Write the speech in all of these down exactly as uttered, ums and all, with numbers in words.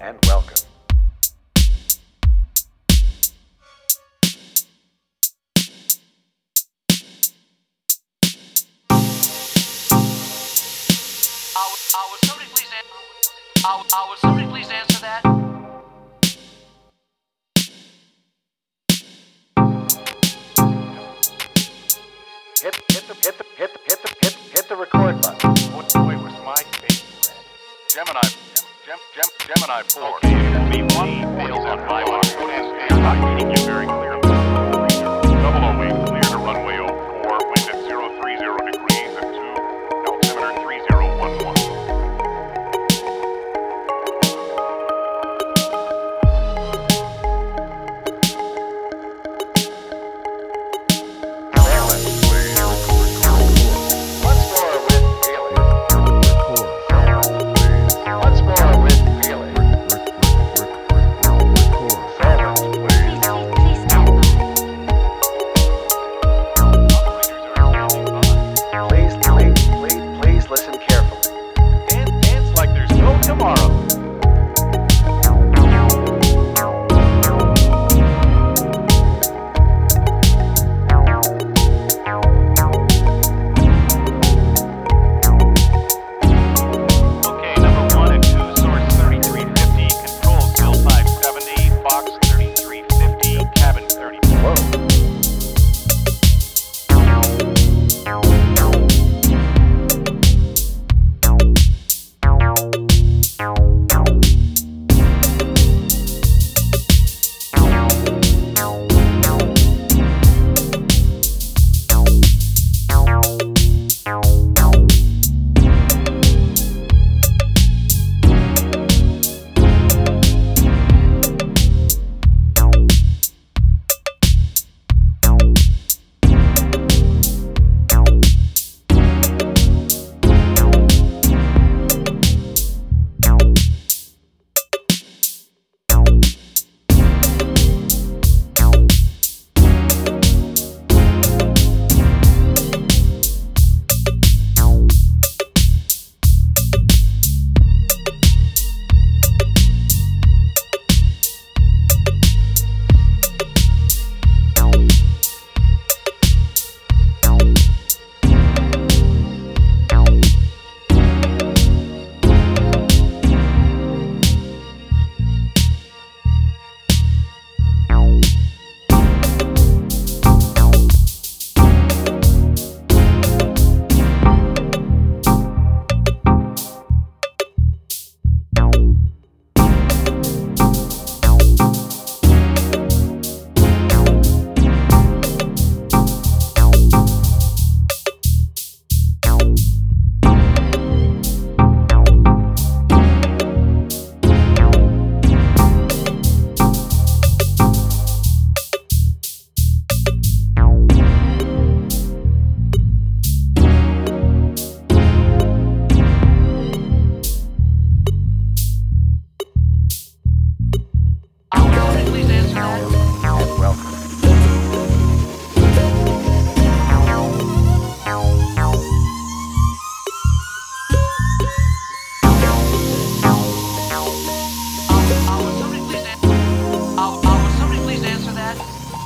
and welcome. Uh, uh, would somebody please an- uh, uh, would somebody please answer that? Hit, hit the, hit the, hit the, hit the, hit, hit the record button. What boy was my face red? Gemini, Gem, Gem, Gem, Gemini four. Okay, it will be one fails on my watch. I'm not reading you very clearly. Double O wing clear to runway oh four, wind at zero three zero degrees at two, altimeter three zero one one. Once more with feeling. Once more with feeling. Please, please, please stand by. Please, please, please, please listen carefully. Dan- Dance like there's no tomorrow. Okay, number one and two, source thirty-three fifty, control still five seventy, box thirty-three fifty, cabin thirty. Whoa. Uh, would somebody please answer that? And welcome. Uh, uh, would somebody please an- uh, uh, would somebody please answer that?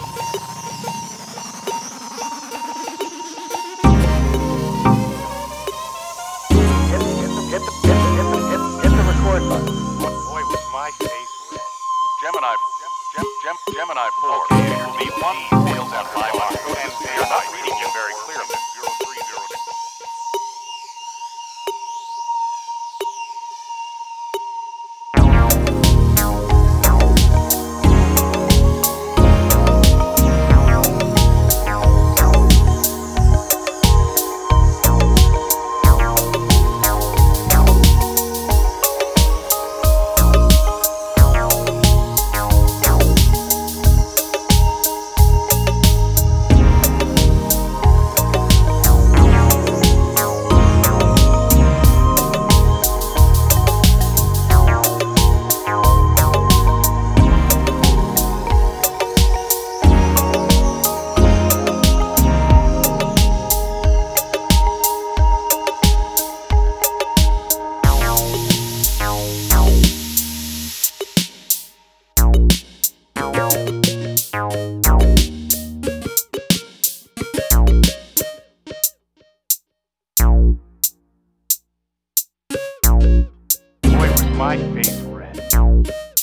Hit, hit the, hit the, hit the, hit the, hit, hit the record button. What boy was my face red? Gemini, Gem, Gem, Gem, Gemini four. Okay, it will be one fails on my watch. I'm not reading you very clearly. zero three zero degrees. my face red.